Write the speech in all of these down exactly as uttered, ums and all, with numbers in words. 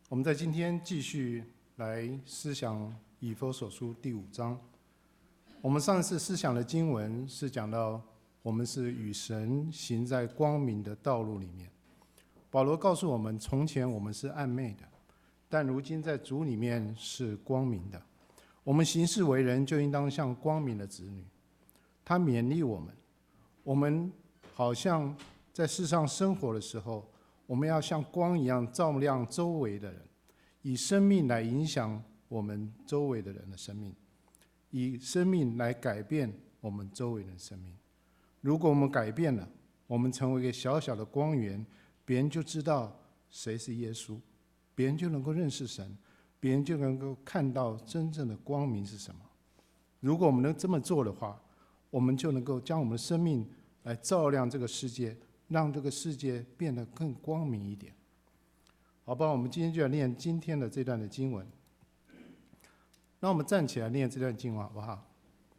我们在今天继续来思想以弗所书第五章。我们上次思想的经文是讲到我们是与神行在光明的道路里面。保罗告诉我们，从前我们是暗昧的，但如今在主里面是光明的。我们行事为人就应当像光明的子女。他勉励我们，我们好像在世上生活的时候，我们要像光一样照亮周围的人，以生命来影响我们周围的人的生命，以生命来改变我们周围人的生命。如果我们改变了，我们成为一个小小的光源，别人就知道谁是耶稣，别人就能够认识神，别人就能够看到真正的光明是什么。如果我们能这么做的话，我们就能够将我们的生命来照亮这个世界，让这个世界变得更光明一点。好吧，我们今天就要念今天的这段的经文。让我们站起来念这段经文好不好？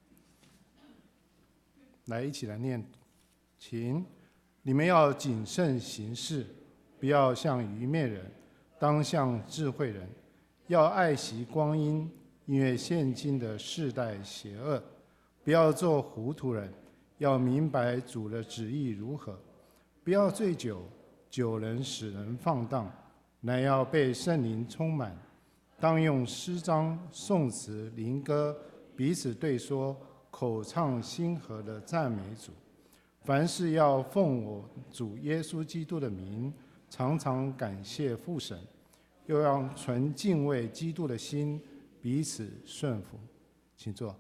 来，一起来念，请。你们要谨慎行事，不要像愚昧人，当像智慧人，要爱惜光阴，因为现今的世代邪恶。不要做糊涂人，要明白主的旨意如何。不要醉酒，酒能使人放荡，乃要被圣灵充满。当用诗章、颂词、灵歌彼此对说，口唱心和的赞美主。凡事要奉我主耶稣基督的名，常常感谢父神，又要存敬畏基督的心，彼此顺服。请坐。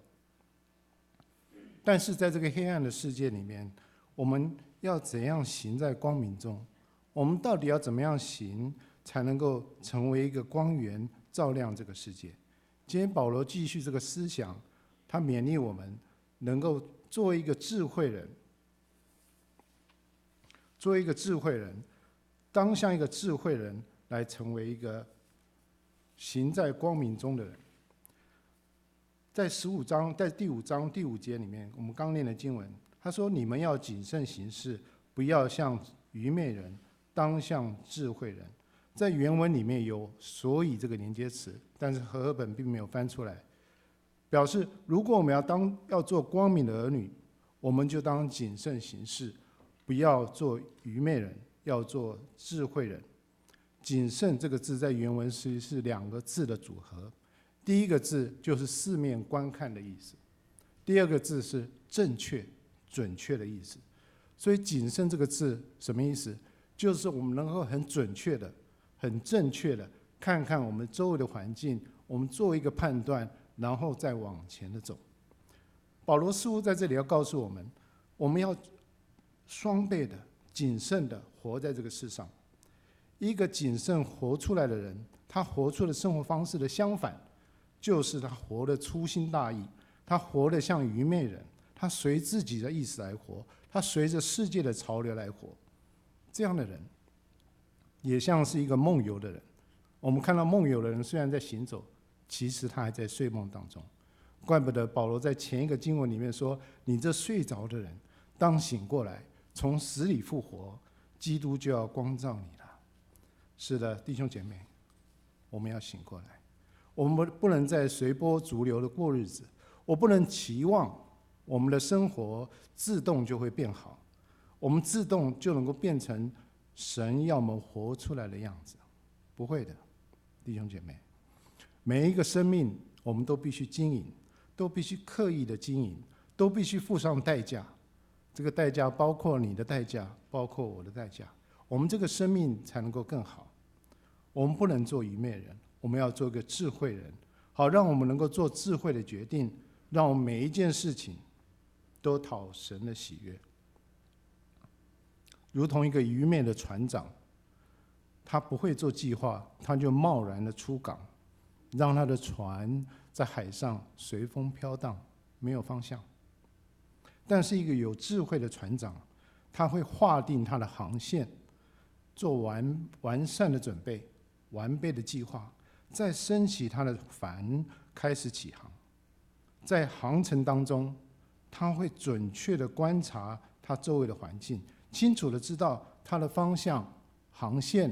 但是在这个黑暗的世界里面，我们要怎样行在光明中？我们到底要怎么样行，才能够成为一个光源，照亮这个世界？今天保罗继续这个思想，他勉励我们能够做一个智慧人，做一个智慧人，当像一个智慧人来成为一个行在光明中的人。在十五章，在第五章第五节里面，我们刚念的经文，他说：“你们要谨慎行事，不要像愚昧人，当像智慧人。”在原文里面有“所以”这个连接词，但是和合本并没有翻出来，表示如果我们要当要做光明的儿女，我们就当谨慎行事，不要做愚昧人，要做智慧人。谨慎这个字在原文是是两个字的组合。第一个字就是四面观看的意思，第二个字是正确、准确的意思。所以谨慎这个字什么意思？就是我们能够很准确的、很正确的看看我们周围的环境，我们做一个判断，然后再往前的走。保罗似乎在这里要告诉我们，我们要双倍的、谨慎的活在这个世上。一个谨慎活出来的人，他活出的生活方式的相反，就是他活得粗心大意，他活得像愚昧人，他随自己的意思来活，他随着世界的潮流来活。这样的人也像是一个梦游的人。我们看到梦游的人虽然在行走，其实他还在睡梦当中。怪不得保罗在前一个经文里面说：“你这睡着的人，当醒过来，从死里复活，基督就要光照你了。”是的，弟兄姐妹，我们要醒过来。我们不能再随波逐流的过日子，我不能期望我们的生活自动就会变好，我们自动就能够变成神要我们活出来的样子。不会的，弟兄姐妹，每一个生命我们都必须经营，都必须刻意的经营，都必须付上代价。这个代价包括你的代价，包括我的代价，我们这个生命才能够更好。我们不能做愚昧人，我们要做一个智慧人，好让我们能够做智慧的决定，让我们每一件事情都讨神的喜悦。如同一个愚昧的船长，他不会做计划，他就贸然的出港，让他的船在海上随风飘荡，没有方向。但是一个有智慧的船长，他会划定他的航线，做完完善的准备，完备的计划，再升起他的帆，开始起航。在航程当中，他会准确的观察他周围的环境，清楚的知道他的方向、航线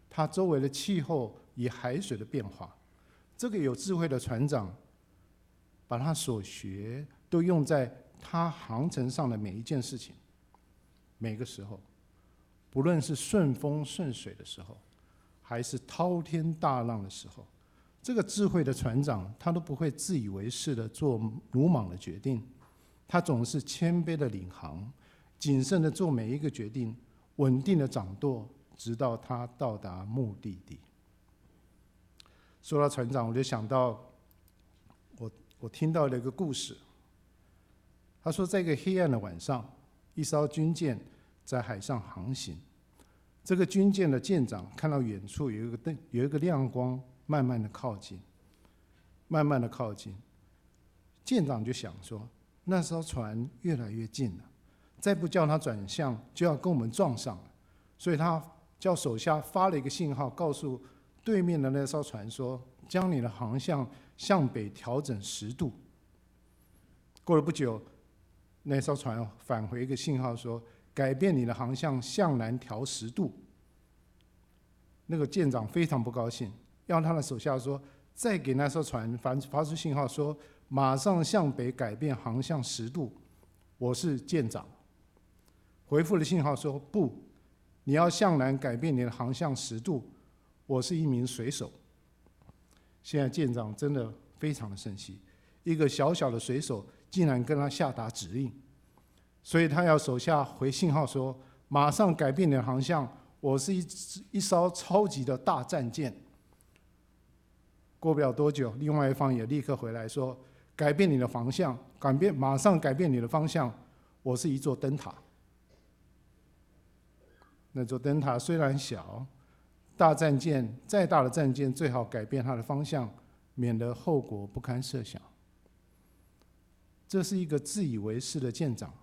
它周围的气候以海水的变化。这个有智慧的船长，把他所学都用在他航程上的每一件事情，每个时候，不论是顺风顺水的时候，还是滔天大浪的时候，这个智慧的船长，他都不会自以为是的做鲁莽的决定，他总是谦卑的领航，谨慎的做每一个决定，稳定的掌舵，直到他到达目的地。说到船长，我就想到我我听到了一个故事。他说，在一个黑暗的晚上，一艘军舰在海上航行。这个军舰的舰长看到远处有一个灯，有一个亮光，慢慢的靠近，慢慢的靠近。舰长就想说，那艘船越来越近了，再不叫它转向，就要跟我们撞上了。所以他叫手下发了一个信号，告诉对面的那艘船说，将你的航向向北调整十度。过了不久，那艘船返回一个信号说，改变你的航向向南调十度。那个舰长非常不高兴，要他的手下说，再给那艘船发出信号说，马上向北改变航向十度。我是舰长。回复了信号说，不，你要向南改变你的航向十度。我是一名水手。现在舰长真的非常的生气，一个小小的水手竟然跟他下达指令，所以他要手下回信号说，马上改变你的航向，我是一一艘超级的大战舰。过不了多久，另外一方也立刻回来说，改变你的方向，改变马上改变你的方向，我是一座灯塔。那座灯塔虽然小，大战舰再大的战舰最好改变它的方向，免得后果不堪设想。这是一个自以为是的舰长。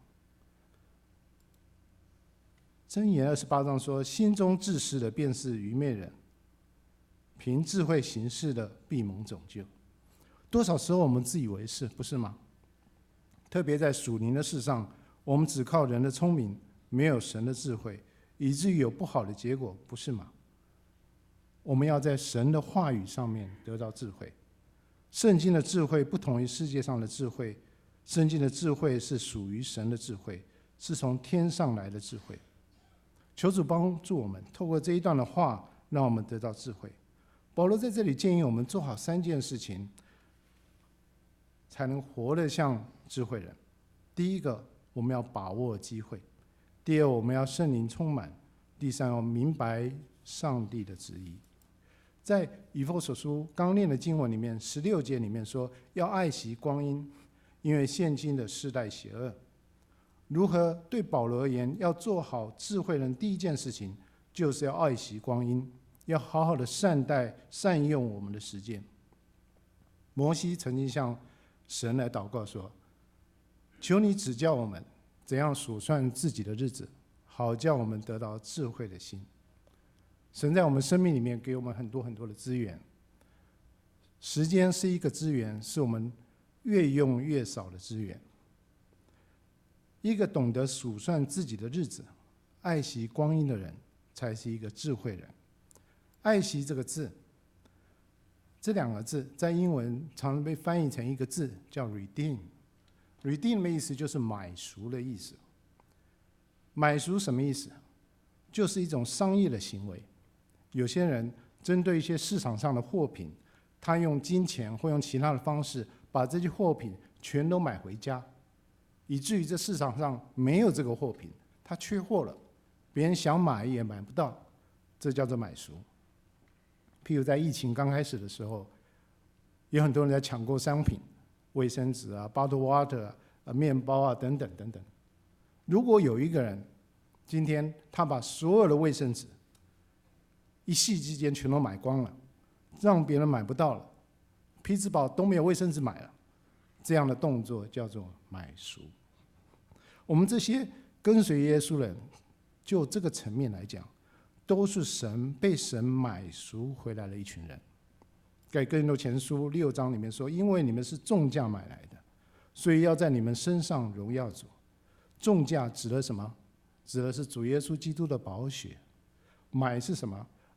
箴言二十八章说，心中自私的便是愚昧人，凭智慧行事的必蒙拯救。多少时候我们自以为是，不是吗？特别在属灵的事上，我们只靠人的聪明，没有神的智慧，以至于有不好的结果，不是吗？我们要在神的话语上面得到智慧。圣经的智慧不同于世界上的智慧，圣经的智慧是属于神的智慧，是从天上来的智慧。求主帮助我们，透过这一段的话，让我们得到智慧。保罗在这里建议我们做好三件事情，才能活得像智慧人。第一个，我们要把握机会；第二，我们要圣灵充满；第三，要明白上帝的旨意。在以弗所书刚念的经文里面，十六节里面说，要爱惜光阴，因为现今的世代邪恶。如何对保罗而言，要做好智慧人，第一件事情就是要爱惜光阴，要好好的善待、善用我们的时间。摩西曾经向神来祷告说，求你指教我们怎样数算自己的日子，好叫我们得到智慧的心。神在我们生命里面给我们很多很多的资源，时间是一个资源，是我们越用越少的资源。一个懂得数算自己的日子、爱惜光阴的人，才是一个智慧人。爱惜这个字，这两个字在英文常常被翻译成一个字，叫 redeem。redeem 的意思就是买赎的意思。买赎什么意思？就是一种商业的行为。有些人针对一些市场上的货品，他用金钱或用其他的方式把这些货品全都买回家，以至于这市场上没有这个货品，他缺货了，别人想买也买不到，这叫做买赎。譬如在疫情刚开始的时候，有很多人在抢购商品，卫生纸啊、bottled water 啊、面包啊等等等等。如果有一个人今天他把所有的卫生纸一夕之间全都买光了，让别人买不到了，匹兹堡都没有卫生纸买了，这样的动作叫做买赎。我们这些跟随耶稣的人，就这个层面来讲，都是神被神买赎回来的一群人。在哥林多前书六章里面说，因为你们是重价买来的，所以要在你们身上荣耀主。重价指的什么？指的是主耶稣基督的宝血。买是什么？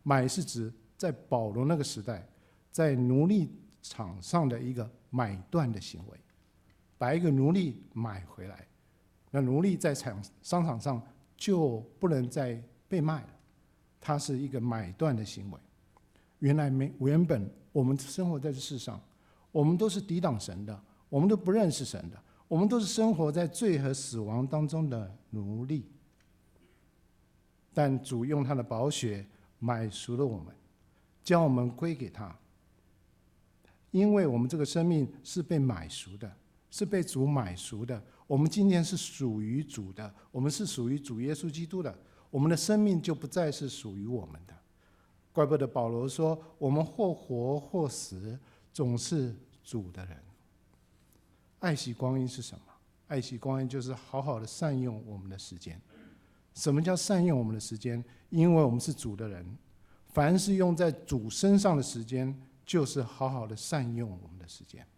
买是指在保罗那个时代，在奴隶场上的一个买断的行为，把一个奴隶买回来，那奴隶在场商场上就不能再被卖了，它是一个买断的行为。原来没原本我们生活在这世上，我们都是抵挡神的，我们都不认识神的，我们都是生活在罪和死亡当中的奴隶。但主用他的宝血买赎了我们，将我们归给他。因为我们这个生命是被买赎的，是被主买赎的，我们今天是属于主的，我们是属于主耶稣基督的，我们的生命就不再是属于我们的。怪不得保罗说，我们或活或死，总是主的人。爱惜光阴是什么？爱惜光阴就是好好的善用我们的时间。什么叫善用我们的时间？因为我们是主的人，凡是用在主身上的时间，就是好好的善用我们的时间。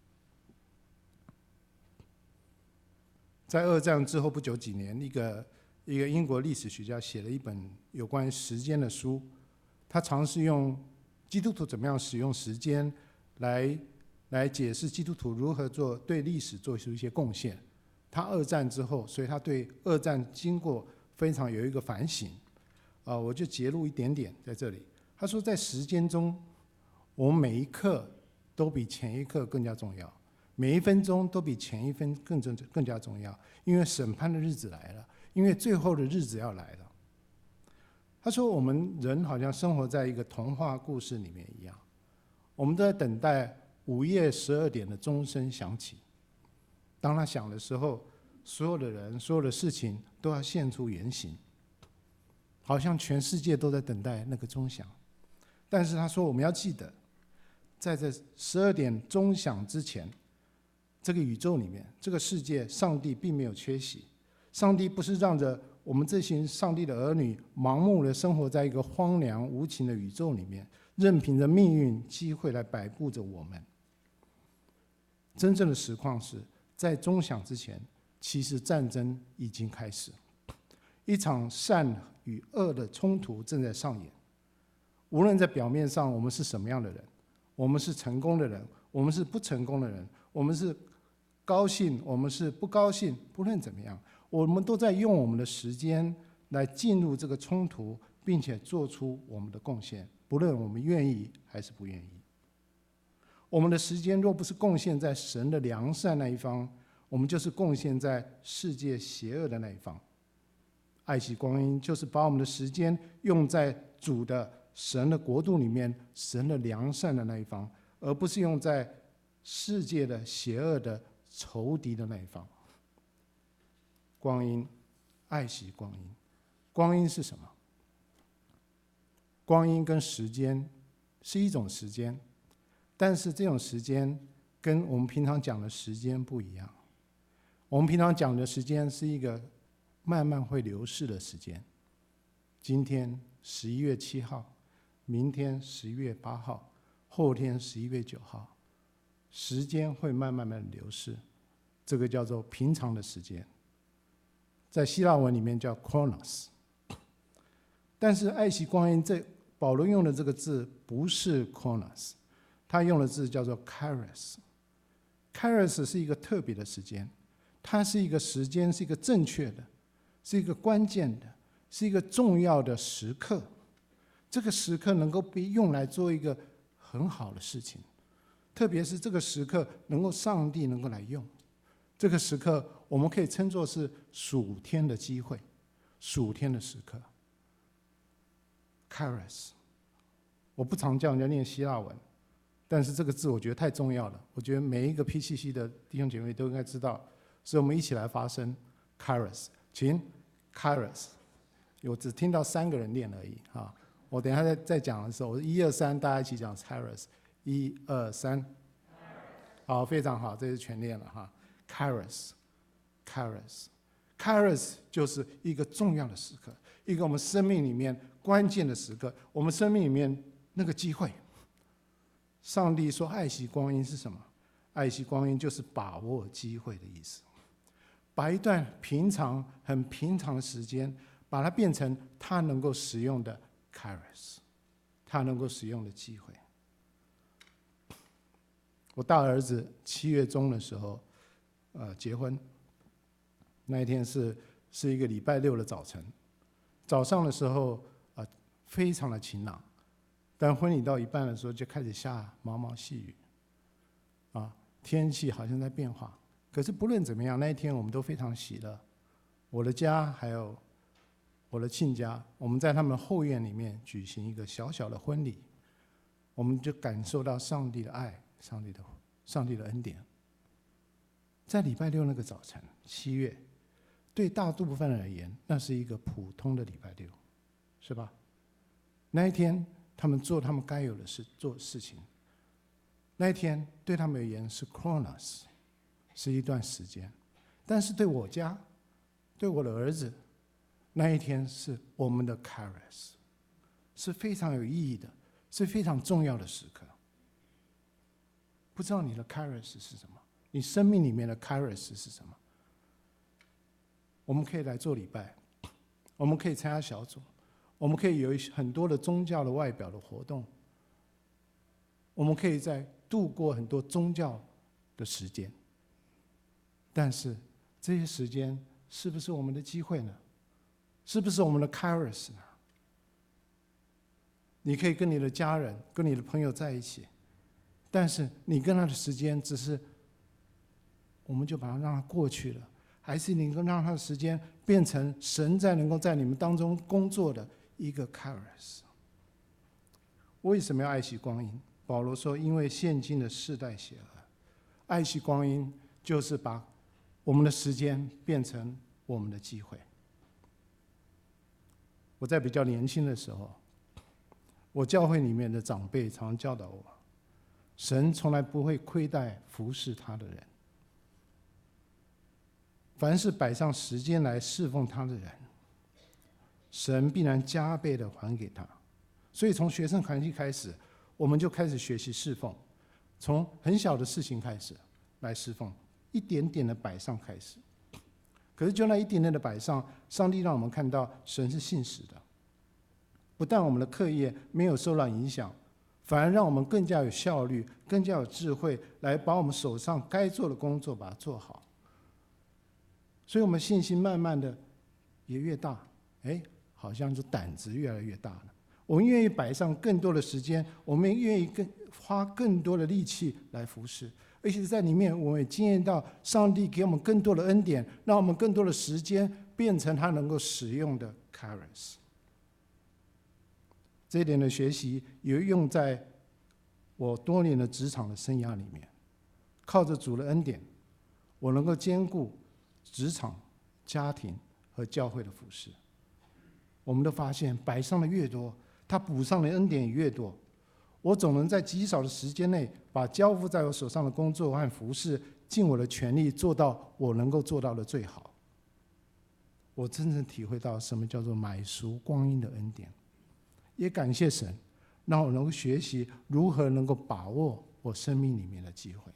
在二战之后不久几年，一个一个英国历史学家写了一本有关于时间的书，他尝试用基督徒怎么样使用时间来来解释基督徒如何做对历史做出一些贡献。他二战之后，所以他对二战经过非常有一个反省。啊、呃，我就截录一点点在这里。他说，在时间中，我们每一刻都比前一刻更加重要，每一分钟都比前一分更重更加重要，因为审判的日子来了，因为最后的日子要来了。他说，我们人好像生活在一个童话故事里面一样，我们都在等待午夜十二点的钟声响起。当他响的时候，所有的人、所有的事情都要现出原形，好像全世界都在等待那个钟响。但是他说，我们要记得，在这十二点钟响之前，这个宇宙里面，这个世界，上帝并没有缺席。上帝不是让着我们这群上帝的儿女盲目的生活在一个荒凉无情的宇宙里面，任凭着命运机会来摆布着我们。真正的实况是，在钟响之前，其实战争已经开始，一场善与恶的冲突正在上演。无论在表面上我们是什么样的人，我们是成功的人，我们是不成功的人，我们是高兴，我们是不高兴，不论怎么样，我们都在用我们的时间来进入这个冲突，并且做出我们的贡献，不论我们愿意还是不愿意。我们的时间若不是贡献在神的良善那一方，我们就是贡献在世界邪恶的那一方。爱惜光阴就是把我们的时间用在主的神的国度里面，神的良善的那一方，而不是用在世界的邪恶的仇敌的那一方。光阴，爱惜光阴。光阴是什么？光阴跟时间是一种时间，但是这种时间跟我们平常讲的时间不一样。我们平常讲的时间是一个慢慢会流逝的时间。今天十一月七号，明天十一月八号，后天十一月九号，时间会慢慢慢流逝，这个叫做平常的时间，在希腊文里面叫 chronos。但是爱惜光阴，这保罗用的这个字不是 chronos， 他用的字叫做 kairos。kairos 是一个特别的时间，它是一个时间，是一个正确的，是一个关键的，是一个重要的时刻。这个时刻能够被用来做一个很好的事情，特别是这个时刻能够上帝能够来用。这个时刻我们可以称作是属天的机会，属天的时刻。kairos， 我不常叫人家念希腊文，但是这个字我觉得太重要了，我觉得每一个 P C C 的弟兄姐妹都应该知道，所以我们一起来发声 kairos， 请 kairos。 我只听到三个人念而已啊，我等一下再再讲的时候，我一二三，大家一起讲 kairos， 一二三，好，非常好，这是全念了哈。kairos， kairos， kairos 就是一个重要的时刻，一个我们生命里面关键的时刻，我们生命里面那个机会。上帝说爱惜光阴是什么？爱惜光阴就是把握机会的意思，把一段平常很平常的时间，把它变成他能够使用的 kairos。 他能够使用的机会。我大儿子七月中的时候，呃，结婚，那一天是是一个礼拜六的早晨，早上的时候啊、呃，非常的晴朗，但婚礼到一半的时候就开始下毛毛细雨，啊，天气好像在变化。可是不论怎么样，那一天我们都非常喜乐。我的家还有我的亲家，我们在他们后院里面举行一个小小的婚礼，我们就感受到上帝的爱，上帝的上帝的恩典。在礼拜六那个早晨，七月，对大部分人而言，那是一个普通的礼拜六，是吧？那一天，他们做他们该有的事，做事情。那一天对他们而言是 Chronos， 是一段时间，但是对我家，对我的儿子，那一天是我们的 Kairos， 是非常有意义的，是非常重要的时刻。不知道你的 Kairos 是什么？你生命里面的 Kairos 是什么？我们可以来做礼拜，我们可以参加小组，我们可以有很多的宗教的外表的活动，我们可以在度过很多宗教的时间。但是这些时间是不是我们的机会呢？是不是我们的 Kairos 呢？你可以跟你的家人、跟你的朋友在一起，但是你跟他的时间只是，我们就把它让它过去了，还是你能够让他的时间变成神在能够在你们当中工作的一个 Kairos？ 为什么要爱惜光阴？保罗说，因为现今的世代邪恶，爱惜光阴就是把我们的时间变成我们的机会。我在比较年轻的时候，我教会里面的长辈常教导我，神从来不会亏待服侍他的人，凡是摆上时间来侍奉他的人，神必然加倍的还给他。所以从学生团契开始，我们就开始学习侍奉，从很小的事情开始来侍奉，一点点的摆上开始。可是就那一点点的摆上，上帝让我们看到神是信实的，不但我们的课业没有受到影响，反而让我们更加有效率，更加有智慧，来把我们手上该做的工作把它做好。所以我们信心慢慢的也越大，哎，好像就胆子越来越大了。我们愿意摆上更多的时间，我们愿意更花更多的力气来服侍，而且在里面我们也经验到上帝给我们更多的恩典，让我们更多的时间变成他能够使用的 Kairos。 这一点的学习也用在我多年的职场的生涯里面，靠着主的恩典，我能够兼顾职场、家庭和教会的服事。我们都发现，摆上的越多，他补上的恩典也越多。我总能在极少的时间内，把交付在我手上的工作和服事，尽我的全力做到我能够做到的最好。我真正体会到什么叫做买赎光阴的恩典，也感谢神，让我能够学习如何能够把握我生命里面的机会。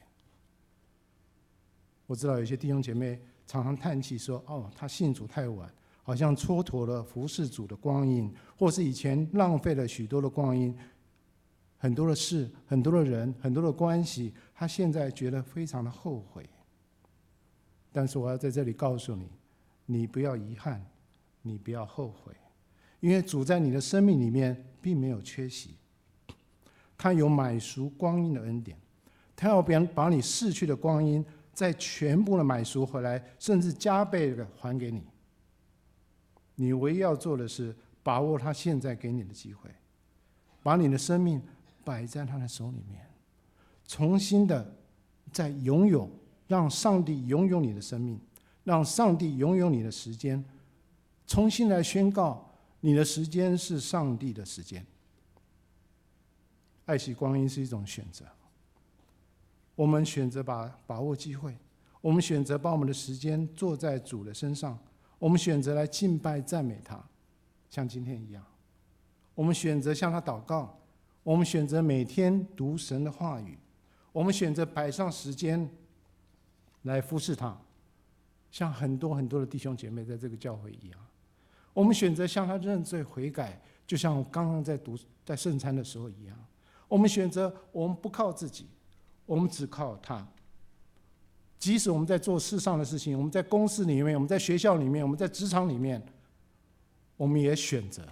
我知道有些弟兄姐妹常常叹气说：“哦，他信主太晚，好像蹉跎了服侍主的光阴，或是以前浪费了许多的光阴，很多的事，很多的人，很多的关系，他现在觉得非常的后悔。”但是我要在这里告诉你，你不要遗憾，你不要后悔，因为主在你的生命里面并没有缺席，他有买赎光阴的恩典，他要把你逝去的光阴再全部的买赎回来，甚至加倍的还给你。你唯一要做的是把握他现在给你的机会，把你的生命摆在他的手里面，重新的再拥有，让上帝拥有你的生命，让上帝拥有你的时间，重新来宣告你的时间是上帝的时间。爱惜光阴是一种选择，我们选择把把握机会，我们选择把我们的时间坐在主的身上，我们选择来敬拜赞美他，像今天一样，我们选择向他祷告，我们选择每天读神的话语，我们选择摆上时间来服侍他，像很多很多的弟兄姐妹在这个教会一样，我们选择向他认罪悔改，就像我刚刚在读在圣餐的时候一样。我们选择我们不靠自己，我们只靠他。即使我们在做世上的事情，我们在公司里面，我们在学校里面，我们在职场里面，我们也选择，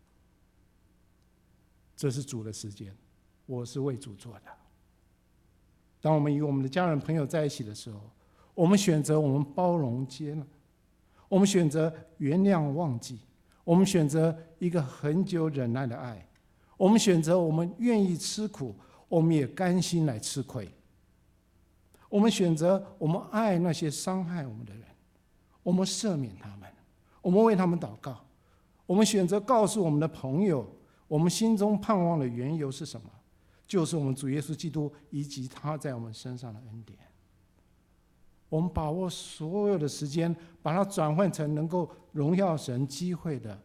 这是主的时间，我是为主做的。当我们与我们的家人朋友在一起的时候，我们选择我们包容接纳，我们选择原谅忘记，我们选择一个恒久忍耐的爱，我们选择我们愿意吃苦，我们也甘心来吃亏。我们选择我们爱那些伤害我们的人，我们赦免他们，我们为他们祷告。我们选择告诉我们的朋友，我们心中盼望的缘由是什么？就是我们主耶稣基督以及他在我们身上的恩典。我们把握所有的时间，把它转换成能够荣耀神机会的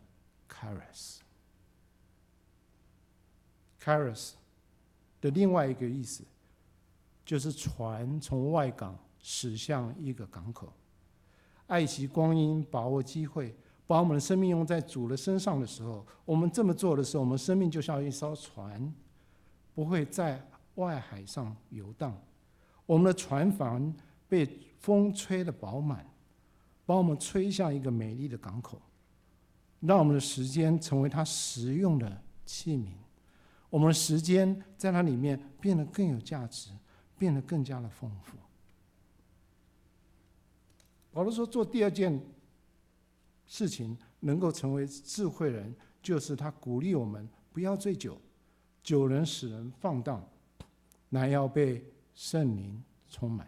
charis。charis 的另外一个意思，就是船从外港驶向一个港口，爱惜光阴，把握机会，把我们的生命用在主的身上的时候，我们这么做的时候，我们生命就像一艘船，不会在外海上游荡。我们的船帆被风吹得饱满，把我们吹向一个美丽的港口，让我们的时间成为它实用的器皿。我们的时间在它里面变得更有价值，变得更加的丰富。保罗说，做第二件事情能够成为智慧人，就是他鼓励我们不要醉酒，酒能使人放荡，乃要被圣灵充满。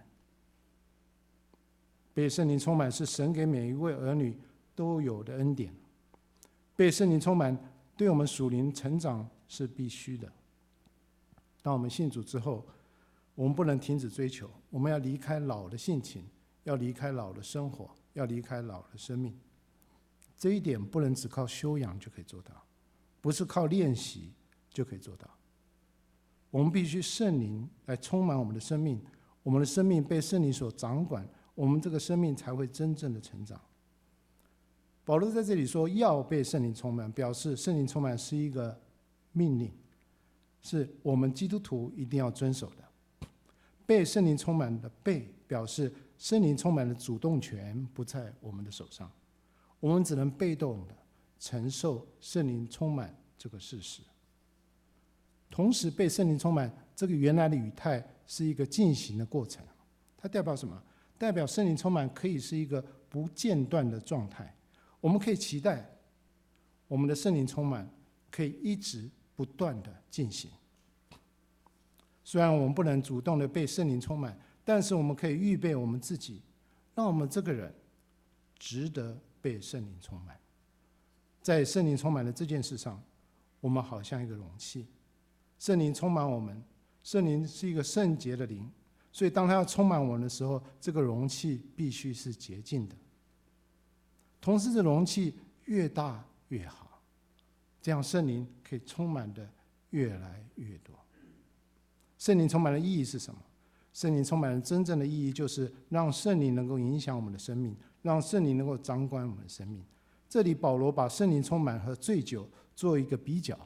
被圣灵充满是神给每一位儿女都有的恩典。被圣灵充满对我们属灵成长是必须的。当我们信主之后，我们不能停止追求，我们要离开老的性情，要离开老的生活，要离开老的生命。这一点不能只靠修养就可以做到，不是靠练习就可以做到。我们必须圣灵来充满我们的生命，我们的生命被圣灵所掌管，我们这个生命才会真正的成长。保罗在这里说要被圣灵充满，表示圣灵充满是一个命令，是我们基督徒一定要遵守的。被圣灵充满的被，表示圣灵充满的主动权不在我们的手上，我们只能被动的承受圣灵充满这个事实。同时被圣灵充满这个原来的语态是一个进行的过程，它代表什么？代表圣灵充满可以是一个不间断的状态。我们可以期待我们的圣灵充满可以一直不断的进行。虽然我们不能主动的被圣灵充满，但是我们可以预备我们自己，让我们这个人值得被圣灵充满。在圣灵充满的这件事上，我们好像一个容器，圣灵充满我们，圣灵是一个圣洁的灵，所以当他要充满我们的时候，这个容器必须是洁净的。同时这容器越大越好，这样圣灵可以充满的越来越多。圣灵充满的意义是什么？圣灵充满的真正的意义就是让圣灵能够影响我们的生命，让圣灵能够掌管我们的生命。这里保罗把圣灵充满和醉酒做一个比较。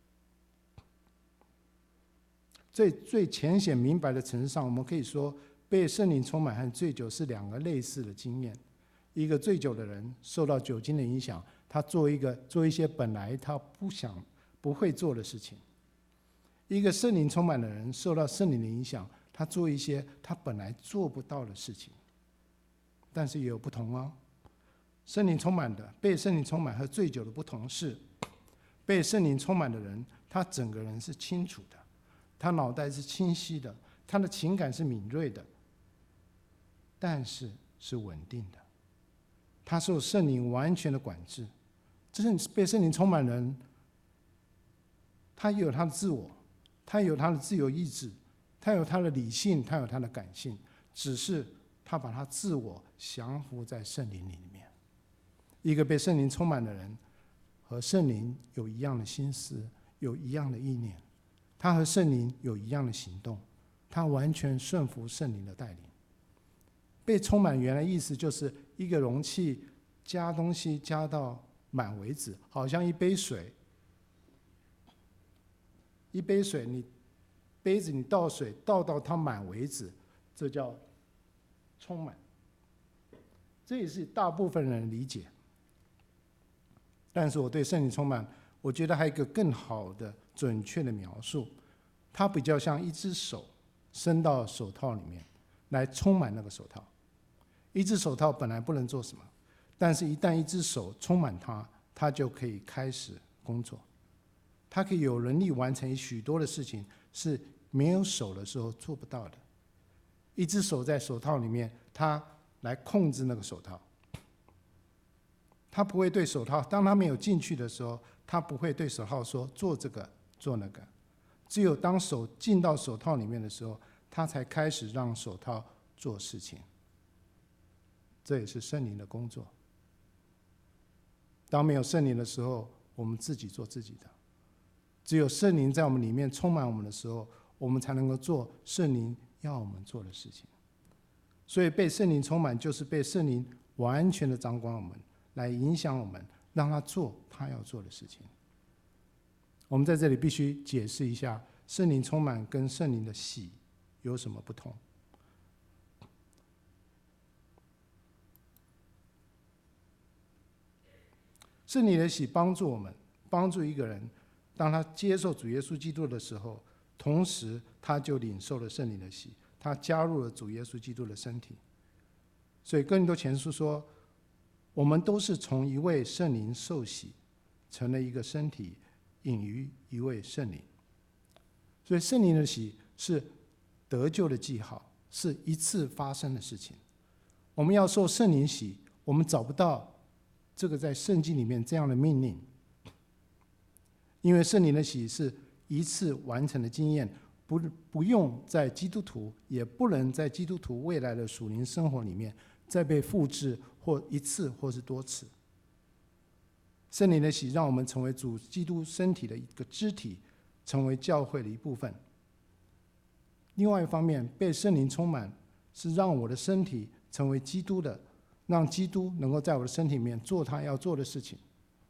最最浅显明白的层次上，我们可以说被圣灵充满和醉酒是两个类似的经验。一个醉酒的人受到酒精的影响，他做一个做一些本来他不想不会做的事情。一个圣灵充满的人受到圣灵的影响，他做一些他本来做不到的事情。但是也有不同哦。圣灵充满的被圣灵充满和醉酒的不同是，被圣灵充满的人，他整个人是清楚的，他脑袋是清晰的，他的情感是敏锐的，但是是稳定的。他受圣灵完全的管制。这是被圣灵充满的人，他有他的自我，他有他的自由意志，他有他的理性，他有他的感性，只是他把他自我降服在圣灵里面。一个被圣灵充满的人和圣灵有一样的心思，有一样的意念，他和圣灵有一样的行动，他完全顺服圣灵的带领。被充满原来意思就是一个容器加东西加到满为止，好像一杯水一杯水，你杯子你倒水倒到它满为止，这叫充满。这也是大部分人理解。但是我对圣灵充满，我觉得还有一个更好的、准确的描述，它比较像一只手伸到手套里面来充满那个手套。一只手套本来不能做什么，但是一旦一只手充满它，它就可以开始工作，它可以有能力完成许多的事情，是没有手的时候做不到的。一只手在手套里面，它来控制那个手套，它不会对手套，当它没有进去的时候，它不会对手套说做这个做那个，只有当手进到手套里面的时候，它才开始让手套做事情。这也是圣灵的工作。当没有圣灵的时候，我们自己做自己的。只有圣灵在我们里面充满我们的时候，我们才能够做圣灵要我们做的事情。所以被圣灵充满，就是被圣灵完全的掌管我们，来影响我们，让他做他要做的事情。我们在这里必须解释一下，圣灵充满跟圣灵的喜有什么不同。圣灵的喜帮助我们，帮助一个人，当他接受主耶稣基督的时候，同时他就领受了圣灵的喜，他加入了主耶稣基督的身体。所以哥林多前书说，我们都是从一位圣灵受洗，成了一个身体，隐于一位圣灵。所以圣灵的喜是得救的记号，是一次发生的事情。我们要受圣灵喜，我们找不到这个在圣经里面这样的命令，因为圣灵的喜是一次完成的经验，不不用在基督徒，也不能在基督徒未来的属灵生活里面再被复制，或一次或是多次。圣灵的喜让我们成为主基督身体的一个肢体，成为教会的一部分。另外一方面，被圣灵充满是让我的身体成为基督的，让基督能够在我的身体里面做他要做的事情。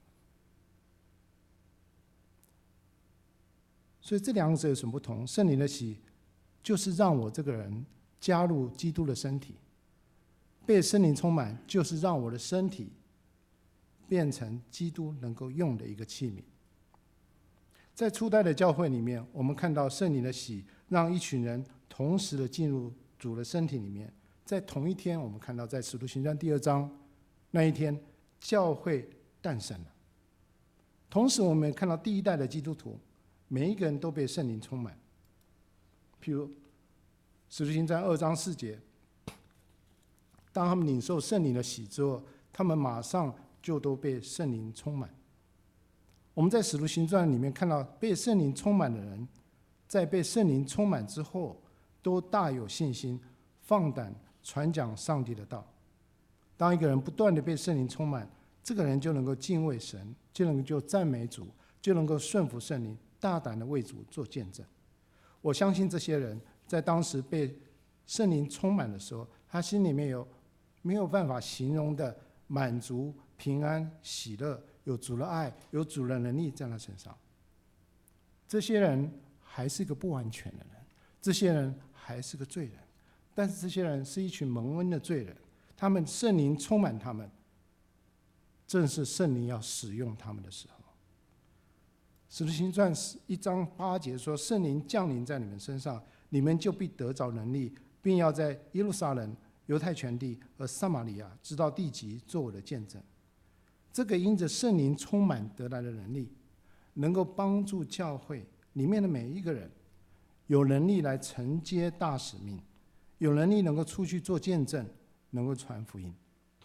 所以这两者有什么不同？圣灵的喜就是让我这个人加入基督的身体，被圣灵充满就是让我的身体变成基督能够用的一个器皿。在初代的教会里面，我们看到圣灵的喜让一群人同时的进入主的身体里面。在同一天，我们看到在使徒行传第二章那一天，教会诞生了。同时我们也看到第一代的基督徒，每一个人都被圣灵充满。譬如使徒行传二章四节，当他们领受圣灵的喜之后，他们马上就都被圣灵充满。我们在使徒行传里面看到，被圣灵充满的人，在被圣灵充满之后，都大有信心，放胆传讲上帝的道。当一个人不断的被圣灵充满，这个人就能够敬畏神，就能够赞美主，就能够顺服圣灵，大胆的为主做见证。我相信这些人在当时被圣灵充满的时候，他心里面有没有办法形容的满足、平安、喜乐，有主的爱，有主的能力在他身上。这些人还是个不完全的人，这些人还是个罪人，但是这些人是一群蒙恩的罪人，他们圣灵充满他们，正是圣灵要使用他们的时候。使徒行传一章八节说，圣灵降临在你们身上，你们就必得着能力，并要在耶路撒冷、犹太全地和撒玛利亚直到地极做我的见证。这个因着圣灵充满得来的能力，能够帮助教会里面的每一个人有能力来承接大使命，有能力能够出去做见证，能够传福音。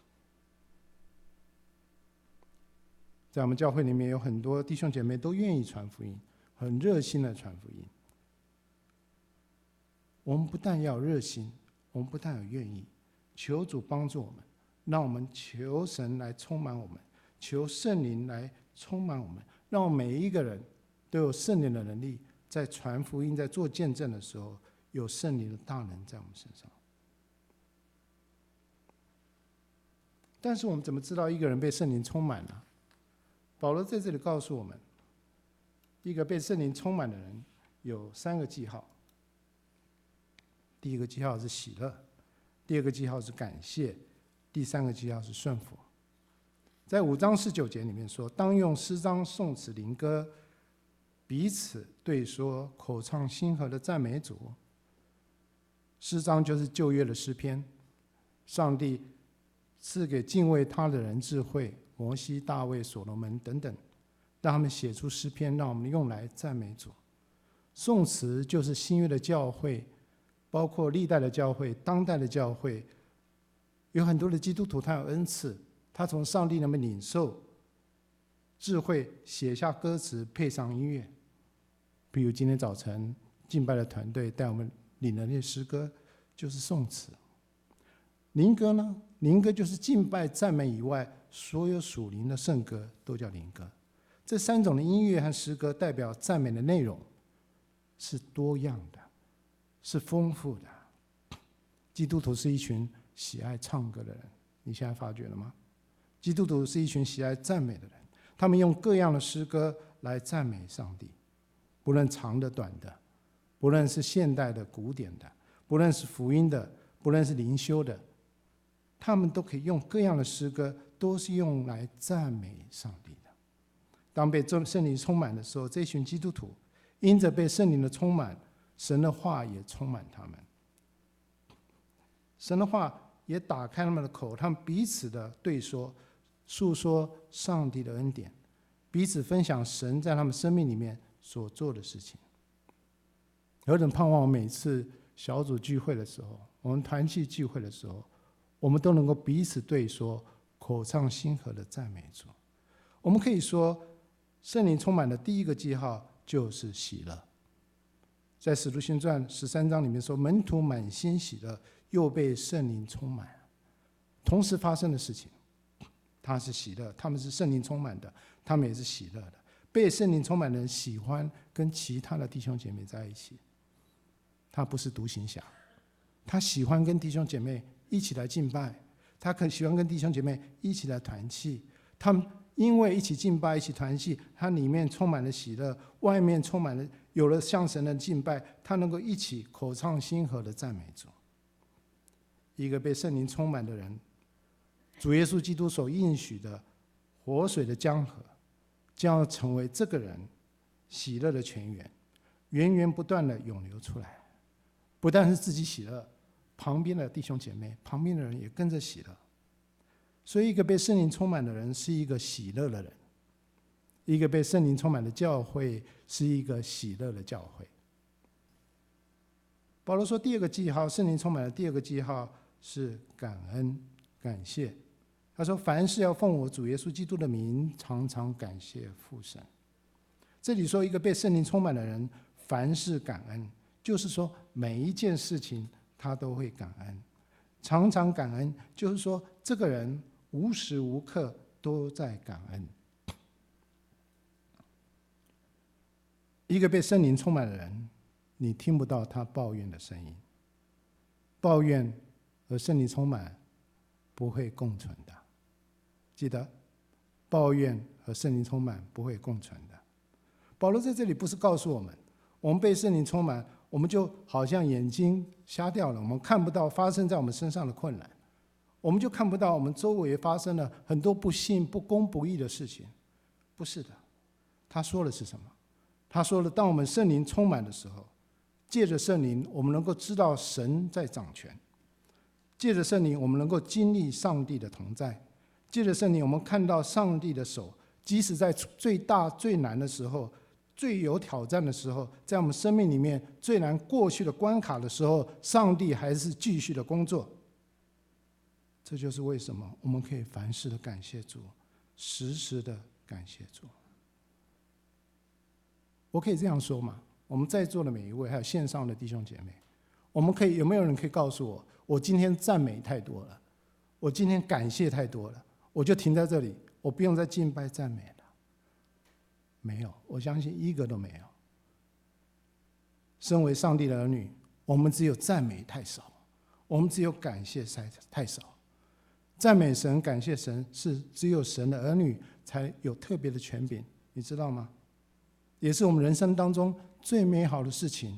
在我们教会里面有很多弟兄姐妹都愿意传福音，很热心的传福音。我们不但要热心，我们不但有愿意，求主帮助我们，让我们求神来充满我们，求圣灵来充满我们，让我们每一个人都有圣灵的能力，在传福音、在做见证的时候，有圣灵的大能在我们身上。但是我们怎么知道一个人被圣灵充满了？保罗在这里告诉我们， 一个被圣灵充满的人有三个记号。第一个记号是喜乐，第二个记号是感谢，第三个记号是顺服。在五章十九节里面说，当用诗章、颂词、灵歌彼此对说，口唱心和的赞美主。诗章就是旧约的诗篇，上帝赐给敬畏他的人智慧，摩西、大卫、所罗门等等，让他们写出诗篇，让我们用来赞美主。颂词就是新约的教会，包括历代的教会、当代的教会，有很多的基督徒他有恩赐，他从上帝那边领受智慧，写下歌词，配上音乐。比如今天早晨敬拜的团队带我们领的那些诗歌，就是颂词。灵歌呢？灵歌就是敬拜赞美以外，所有属灵的圣歌都叫灵歌。这三种的音乐和诗歌代表赞美的内容是多样的，是丰富的。基督徒是一群喜爱唱歌的人，你现在发觉了吗？基督徒是一群喜爱赞美的人，他们用各样的诗歌来赞美上帝，不论长的短的，不论是现代的古典的，不论是福音的，不论是灵修的，他们都可以用各样的诗歌，都是用来赞美上帝的。当被圣灵充满的时候，这群基督徒因着被圣灵的充满，神的话也充满他们，神的话也打开他们的口，他们彼此的对说，诉说上帝的恩典，彼此分享神在他们生命里面所做的事情。何等盼望每次小组聚会的时候，我们团契聚会的时候，我们都能够彼此对说，口唱心和的赞美主。我们可以说，圣灵充满的第一个记号就是喜乐。在使徒行传十三章里面说，门徒满心喜乐，又被圣灵充满。同时发生的事情，他是喜乐，他们是圣灵充满的，他们也是喜乐的。被圣灵充满的人喜欢跟其他的弟兄姐妹在一起，他不是独行侠，他喜欢跟弟兄姐妹一起来敬拜，他可喜欢跟弟兄姐妹一起来团契。他们因为一起敬拜、一起团契，他里面充满了喜乐，外面充满了有了向神的敬拜，他能够一起口唱心和的赞美主。一个被圣灵充满的人，主耶稣基督所应许的活水的江河，将要成为这个人喜乐的泉源，源源不断的涌流出来。不但是自己喜乐，旁边的弟兄姐妹、旁边的人也跟着喜乐。所以一个被圣灵充满的人是一个喜乐的人，一个被圣灵充满的教会是一个喜乐的教会。保罗说，第二个记号，圣灵充满的第二个记号是感恩、感谢。他说，凡事要奉我主耶稣基督的名，常常感谢父神。这里说一个被圣灵充满的人，凡事感恩，就是说每一件事情他都会感恩，常常感恩，就是说这个人无时无刻都在感恩。一个被圣灵充满的人，你听不到他抱怨的声音。抱怨和圣灵充满不会共存的，记得，抱怨和圣灵充满不会共存的。保罗在这里不是告诉我们，我们被圣灵充满，我们就好像眼睛瞎掉了，我们看不到发生在我们身上的困难，我们就看不到我们周围发生了很多不幸、不公不义的事情。不是的，他说的是什么？他说了，当我们圣灵充满的时候，借着圣灵，我们能够知道神在掌权；借着圣灵，我们能够经历上帝的同在；借着圣灵，我们看到上帝的手，即使在最大最难的时候，最有挑战的时候，在我们生命里面最难过去的关卡的时候，上帝还是继续的工作。这就是为什么我们可以凡事的感谢主，时时的感谢主。我可以这样说吗？我们在座的每一位，还有线上的弟兄姐妹，我们可以有没有人可以告诉我，我今天赞美太多了，我今天感谢太多了，我就停在这里，我不用再敬拜赞美了？没有，我相信一个都没有。身为上帝的儿女，我们只有赞美太少，我们只有感谢太少。赞美神、感谢神是只有神的儿女才有特别的权柄，你知道吗？ 也是我们人生当中最美好的事情。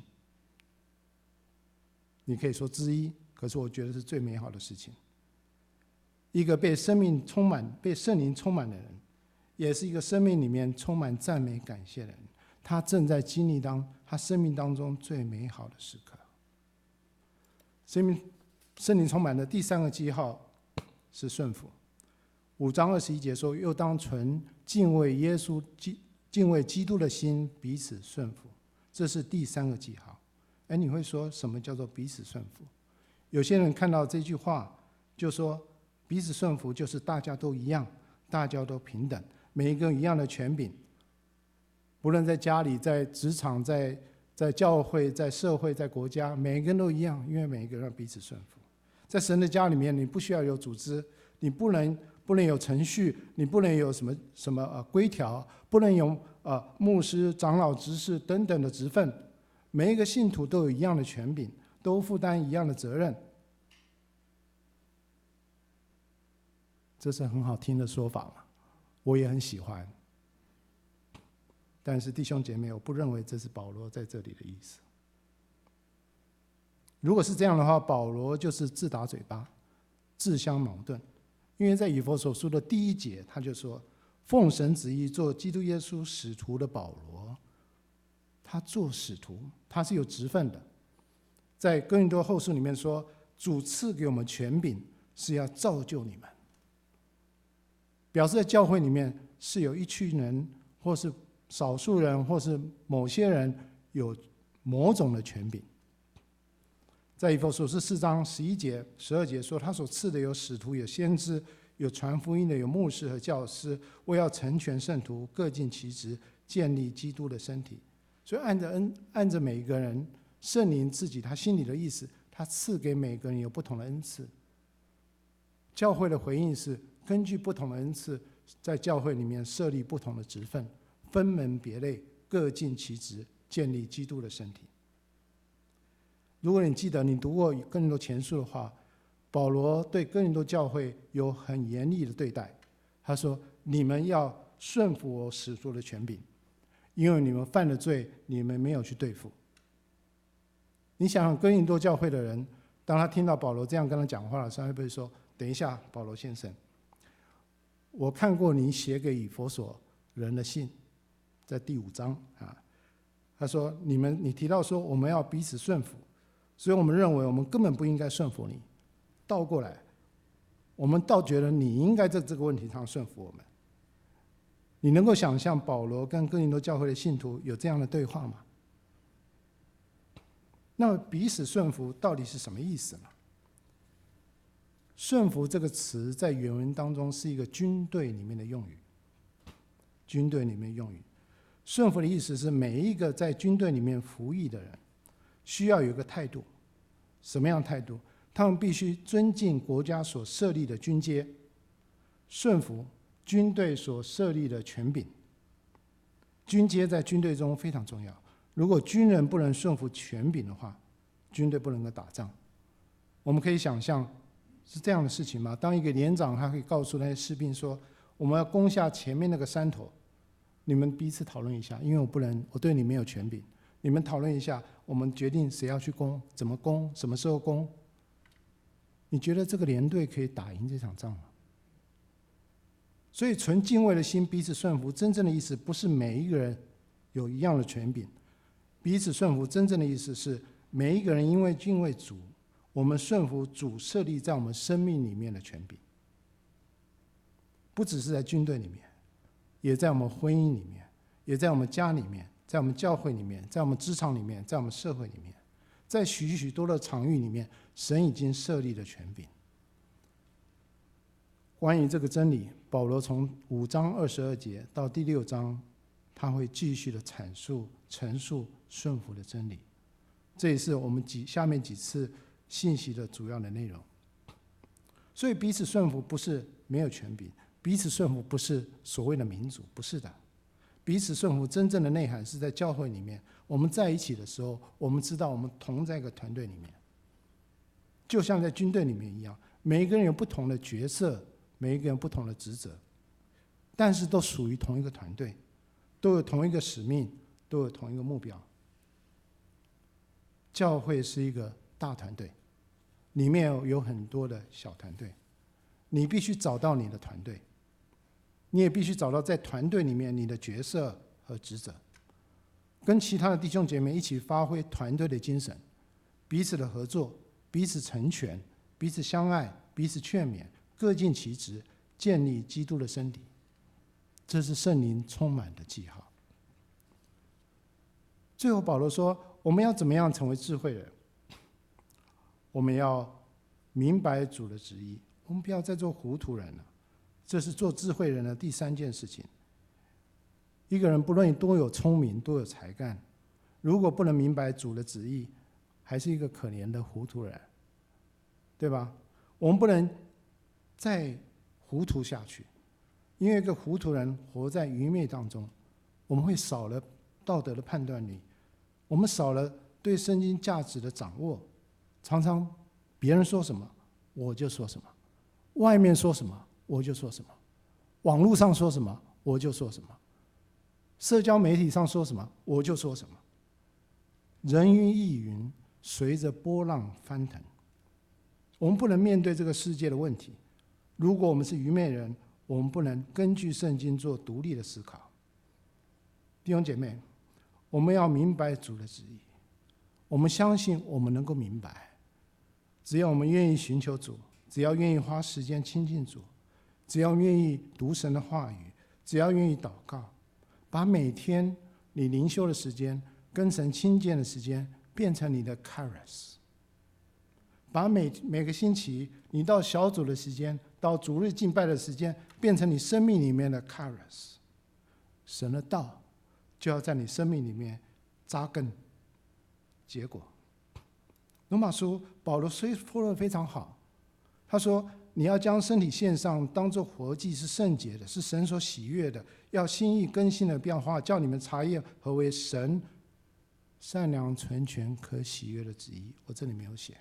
你可以说之一，可是我觉得是最美好的事情。一个被生命充满、被圣灵充满的人，也是一个生命里面充满赞美感谢的人，他正在经历当他生命当中最美好的时刻。生命圣灵充满的第三个记号是顺服。五章二十一节说：“又当存敬畏耶稣、敬畏基督的心，彼此顺服。”这是第三个记号。哎，你会说什么叫做彼此顺服？有些人看到这句话就说，彼此顺服就是大家都一样，大家都平等，每一个一样的权柄，不论在家里、在职场、在在教会、在社会、在国家，每一个人都一样，因为每一个人要彼此顺服。在神的家里面，你不需要有组织，你不能不能有程序，你不能有什么什么呃规条，不能有呃牧师、长老、执事等等的职分。每一个信徒都有一样的权柄，都负担一样的责任。这是很好听的说法嘛，我也很喜欢。但是弟兄姐妹，我不认为这是保罗在这里的意思。如果是这样的话，保罗就是自打嘴巴，自相矛盾。因为在以弗所书的第一节，他就说：“奉神旨意做基督耶稣使徒的保罗。”他做使徒，他是有职分的。在哥林多后书里面说，主赐给我们权柄，是要造就你们。表示在教会里面是有一群人，或是少数人，或是某些人有某种的权柄。在以弗所书四章十一节、十二节说，他所赐的有使徒、有先知、有传福音的、有牧师和教师，为要成全圣徒，各尽其职，建立基督的身体。所以按着恩，按着每一个人圣灵自己他心里的意思，他赐给每个人有不同的恩赐。教会的回应是根据不同的恩赐，在教会里面设立不同的职分，分门别类，各尽其职，建立基督的身体。如果你记得你读过哥林多前书的话，保罗对哥林多教会有很严厉的对待。他说：“你们要顺服我使徒的权柄，因为你们犯了罪，你们没有去对付。”你想想哥林多教会的人，当他听到保罗这样跟他讲话的时候，他会不会说：“等一下，保罗先生，我看过你写给以弗所人的信，在第五章啊。”他说：“你们，你提到说我们要彼此顺服，所以我们认为我们根本不应该顺服你。倒过来，我们倒觉得你应该在这个问题上顺服我们。”你能够想象保罗跟哥林多教会的信徒有这样的对话吗？那么彼此顺服到底是什么意思呢？顺服这个词在原文当中是一个军队里面的用语。军队里面的用语，顺服的意思是每一个在军队里面服役的人需要有一个态度。什么样的态度？他们必须尊敬国家所设立的军阶，顺服军队所设立的权柄。军阶在军队中非常重要。如果军人不能顺服权柄的话，军队不能够打仗。我们可以想象是这样的事情吗？当一个连长他可以告诉那些士兵说：“我们要攻下前面那个山头，你们彼此讨论一下，因为我不能，我对你没有权柄。你们讨论一下，我们决定谁要去攻，怎么攻，什么时候攻。”你觉得这个连队可以打赢这场仗吗？所以存敬畏的心，彼此顺服，真正的意思不是每一个人有一样的权柄。彼此顺服真正的意思是每一个人因为敬畏主，我们顺服主设立在我们生命里面的权柄。不只是在军队里面，也在我们婚姻里面，也在我们家里面，在我们教会里面，在我们职场里面，在我们社会里面，在许许多的场域里面，神已经设立了权柄。关于这个真理，保罗从五章二十二节到第六章，他会继续的阐述、陈述顺服的真理。这也是我们几下面几次信息的主要的内容。所以彼此顺服不是没有权柄，彼此顺服不是所谓的民主，不是的。彼此顺服真正的内涵是在教会里面，我们在一起的时候，我们知道我们同在一个团队里面，就像在军队里面一样，每一个人有不同的角色，每一个人不同的职责，但是都属于同一个团队，都有同一个使命， 都有同一个目标。教会是一个大团队，里面有很多的小团队，你必须找到你的团队，你也必须找到在团队里面你的角色和职责，跟其他的弟兄姐妹一起发挥团队的精神，彼此的合作，彼此成全，彼此相爱，彼此劝勉，各尽其职，建立基督的身体。这是圣灵充满的记号。最后保罗说，我们要怎么样成为智慧人？我们要明白主的旨意，我们不要再做糊涂人了。这是做智慧人的第三件事情。一个人不论多有聪明，多有才干，如果不能明白主的旨意，还是一个可怜的糊涂人，对吧？我们不能再糊涂下去，因为一个糊涂人活在愚昧当中，我们会少了道德的判断力，我们少了对圣经价值的掌握，常常别人说什么我就说什么，外面说什么我就说什么，网络上说什么我就说什么，社交媒体上说什么我就说什么。人云亦云，随着波浪翻腾。我们不能面对这个世界的问题，如果我们是愚昧人，我们不能根据圣经做独立的思考。弟兄姐妹，我们要明白主的旨意，我们相信我们能够明白，只要我们愿意寻求主，只要愿意花时间亲近主，只要愿意读神的话语，只要愿意祷告，把每天你灵修的时间跟神亲近的时间变成你的 Kairos， 把每每个星期你到小组的时间，到主日敬拜的时间变成你生命里面的 Kairos， 神的道就要在你生命里面扎根结果。罗马书保罗说的非常好，他说你要将身体献上，当作活祭，是圣洁的，是神所喜悦的，要心意更新的变化，叫你们查验何为神善良纯全可喜悦的旨意。我这里没有写，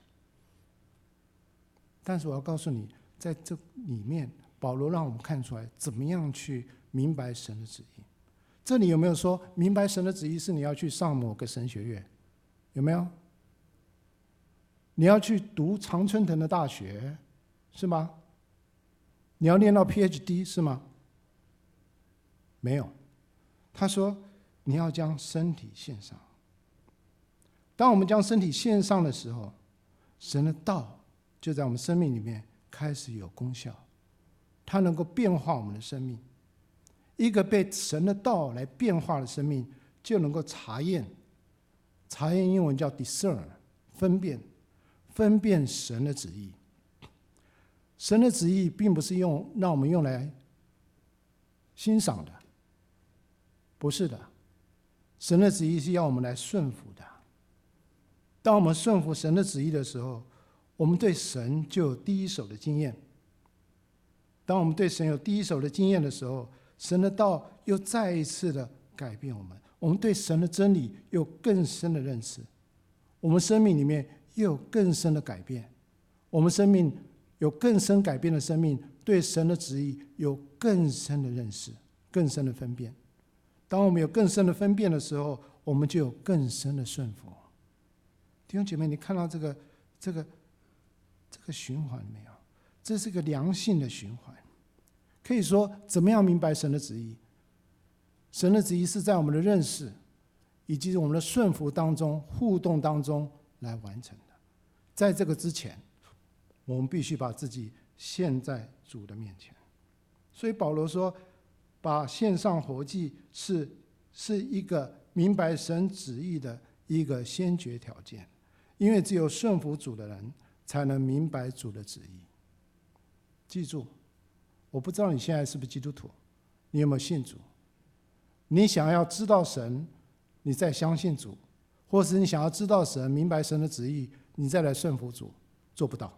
但是我要告诉你，在这里面保罗让我们看出来怎么样去明白神的旨意。这里有没有说明白神的旨意是你要去上某个神学院？有没有？你要去读常春藤的大学是吗？你要念到 P H D 是吗？没有。他说你要将身体献上。当我们将身体献上的时候，神的道就在我们生命里面开始有功效，它能够变化我们的生命。一个被神的道来变化的生命，就能够查验，查验英文叫 discern， 分辨，分辨神的旨意。神的旨意并不是用让我们用来欣赏的，不是的，神的旨意是要我们来顺服的。当我们顺服神的旨意的时候，我们对神就有第一手的经验。当我们对神有第一手的经验的时候，神的道又再一次的改变我们，我们对神的真理有更深的认识，我们生命里面又有更深的改变，我们生命有更深改变的生命，对神的旨意有更深的认识，更深的分辨。当我们有更深的分辨的时候，我们就有更深的顺服。弟兄姐妹，你看到这个这个这个循环没有？这是个良性的循环。可以说，怎么样明白神的旨意？神的旨意是在我们的认识以及我们的顺服当中、互动当中来完成的。在这个之前，我们必须把自己献在主的面前。所以保罗说，把献上活祭是是一个明白神旨意的一个先决条件，因为只有顺服主的人才能明白主的旨意。记住，我不知道你现在是不是基督徒，你有没有信主？你想要知道神，你再相信主，或是你想要知道神、明白神的旨意，你再来顺服主，做不到。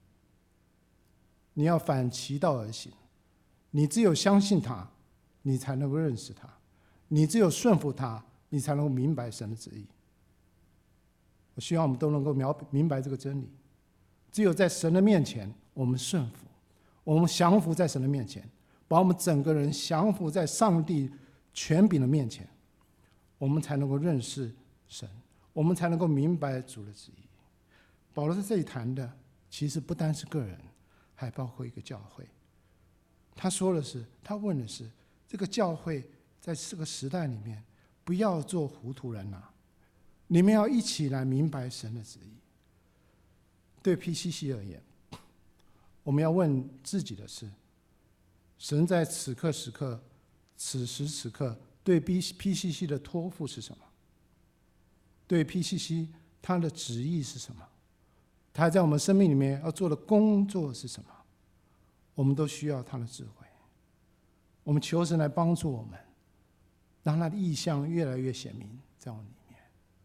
你要反其道而行，你只有相信他，你才能够认识他；你只有顺服他，你才能够明白神的旨意。我希望我们都能够明白这个真理。只有在神的面前，我们顺服，我们降服在神的面前，把我们整个人降服在上帝权柄的面前， 我们才能够认识神，我们才能够明白主的旨意。保罗在这里谈的，其实不单是个人，还包括一个教会。他说的是，他问的是，这个教会在这个时代里面，不要做糊涂人啊！你们要一起来明白神的旨意。对 P C C 而言，我们要问自己的是：神在此刻时刻、此时此刻对 P C C 的托付是什么？对 P C C 他的旨意是什么？他在我们生命里面要做的工作是什么？我们都需要他的智慧。我们求神来帮助我们，让他的意象越来越显明在我们里面。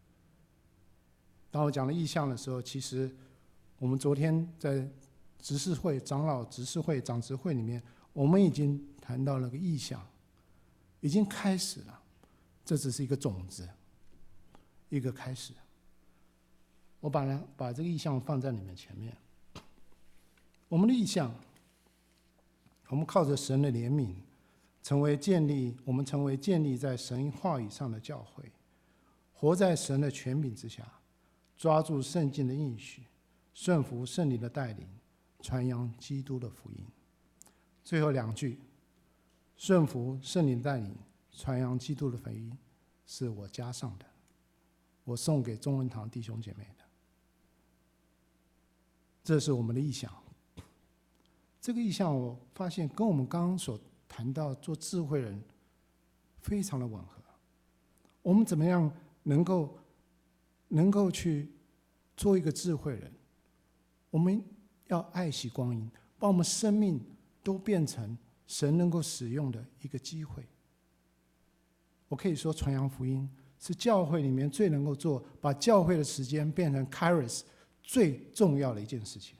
当我讲了意象的时候，其实我们昨天在执事会、长老执事会、长执会里面，我们已经谈到了个意象，已经开始了。这只是一个种子，一个开始。我把它把这个意象放在你们前面。我们的意象，我们靠着神的怜悯，成为建立我们成为建立在神话语上的教会，活在神的权柄之下，抓住圣经的应许，顺服圣灵的带领，传扬基督的福音。最后两句，顺服圣灵带领，传扬基督的福音，是我加上的，我送给中文堂弟兄姐妹的。这是我们的意象。这个意象我发现跟我们刚刚所谈到做智慧人非常的吻合。我们怎么样能够能够去做一个智慧人？我们要爱惜光阴，把我们生命都变成神能够使用的一个机会。我可以说，传扬福音是教会里面最能够做，把教会的时间变成 Kairos 最重要的一件事情。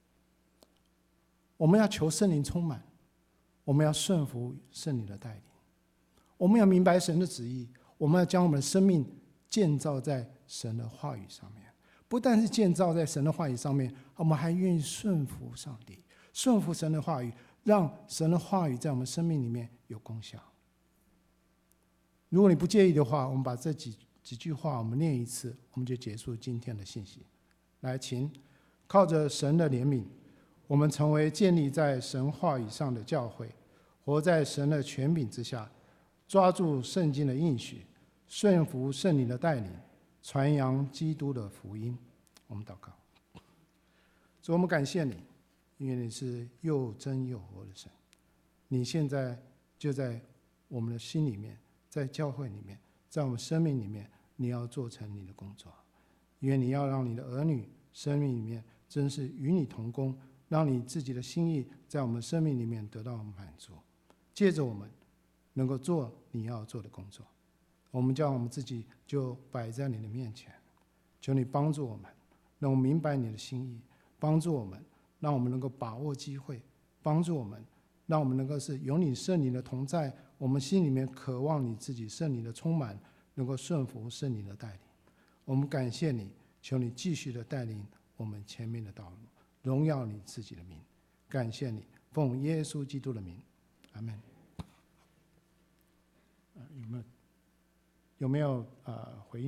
我们要求圣灵充满，我们要顺服圣灵的带领，我们要明白神的旨意，我们要将我们的生命建造在神的话语上面。不但是建造在神的话语上面，我们还愿意顺服上帝，顺服神的话语，让神的话语在我们生命里面有功效。如果你不介意的话，我们把这几几句话我们念一次，我们就结束今天的信息。来，请靠着神的怜悯，我们成为建立在神话语上的教会，活在神的权柄之下，抓住圣经的应许，顺服圣灵的带领，传扬基督的福音。我们祷告。主，我们感谢你，因为你是又真又活的神。你现在就在我们的心里面，在教会里面，在我们生命里面，你要做成你的工作。因为你要让你的儿女生命里面真是与你同工，让你自己的心意在我们生命里面得到满足。借着我们能够做你要做的工作，我们将我们自己就摆在你的面前，求你帮助我们，让我们明白你的心意，帮助我们，让我们能够把握机会，帮助我们，让我们能够是有你圣灵的同在，我们心里面渴望你自己圣灵的充满，能够顺服圣灵的带领。我们感谢你，求你继续的带领我们前面的道路，荣耀你自己的名。感谢你，奉耶稣基督的名，阿们。有没有有没有呃回应？